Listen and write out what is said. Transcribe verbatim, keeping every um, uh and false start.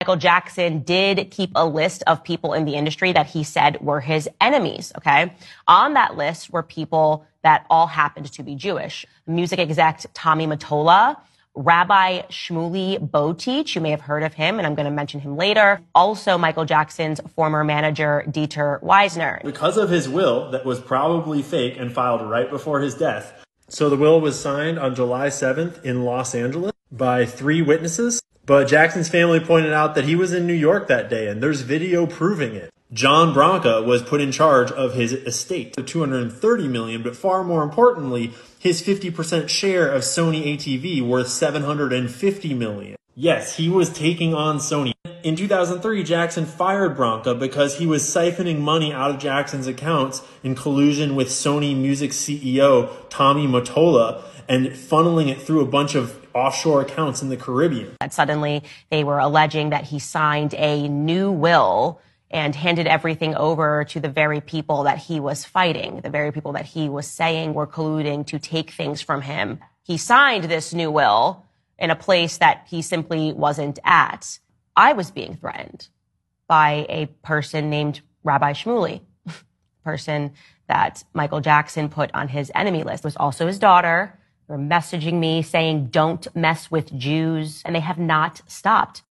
Michael Jackson did keep a list of people in the industry that he said were his enemies, okay? On that list were people that all happened to be Jewish. Music exec Tommy Mottola, Rabbi Shmuley Boteach, you may have heard of him, and I'm going to mention him later. Also, Michael Jackson's former manager, Dieter Weisner. Because of his will that was probably fake and filed right before his death. So the will was signed on July seventh in Los Angeles by three witnesses. But Jackson's family pointed out that he was in New York that day, and there's video proving it. John Branca was put in charge of his estate, two hundred thirty million dollars, but far more importantly, his fifty percent share of Sony A T V worth seven hundred fifty million dollars. Yes, he was taking on Sony. In two thousand three, Jackson fired Branca because he was siphoning money out of Jackson's accounts in collusion with Sony Music C E O Tommy Mottola and funneling it through a bunch of offshore accounts in the Caribbean. Suddenly, they were alleging that he signed a new will and handed everything over to the very people that he was fighting, the very people that he was saying were colluding to take things from him. He signed this new will in a place that he simply wasn't at. I was being threatened by a person named Rabbi Shmuley, person that Michael Jackson put on his enemy list. It was also his daughter. They were messaging me saying, don't mess with Jews, and they have not stopped.